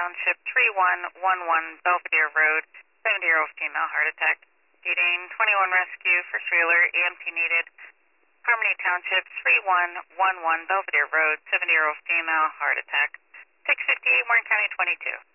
Township, 3111 Belvedere Road, 70-year-old female, heart attack. Leading 21 rescue, first trailer, EMT needed. Harmony Township, 3111 Belvedere Road, 70-year-old female, heart attack. 658 Warren County 22.